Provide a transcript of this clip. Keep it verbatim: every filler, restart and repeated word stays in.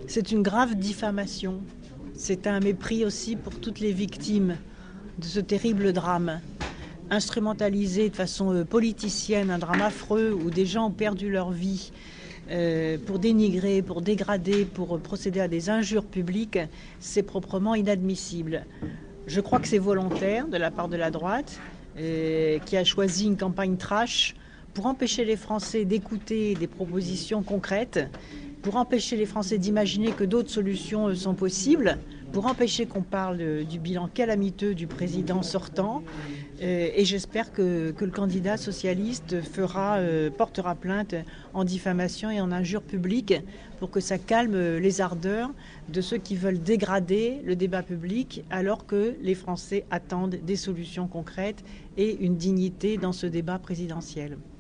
C'est une grave diffamation. C'est un mépris aussi pour toutes les victimes de ce terrible drame. Instrumentaliser de façon politicienne un drame affreux où des gens ont perdu leur vie euh, pour dénigrer, pour dégrader, pour procéder à des injures publiques, c'est proprement inadmissible. Je crois que c'est volontaire de la part de la droite euh, qui a choisi une campagne trash pour empêcher les Français d'écouter des propositions concrètes, pour empêcher les Français d'imaginer que d'autres solutions sont possibles, pour empêcher qu'on parle du bilan calamiteux du président sortant. Euh, et j'espère que, que le candidat socialiste fera, euh, portera plainte en diffamation et en injure publique pour que ça calme les ardeurs de ceux qui veulent dégrader le débat public alors que les Français attendent des solutions concrètes et une dignité dans ce débat présidentiel.